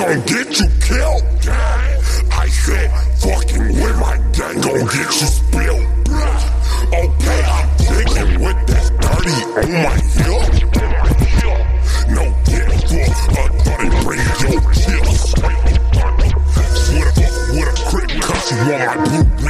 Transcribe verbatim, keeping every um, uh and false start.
gon' get you killed. I said, fucking with my gang gon' get you spilled. Okay, I'm digging with that dirty on my hip. No get for a thirty, bring your chips. With a, with a crit, cause you want my blue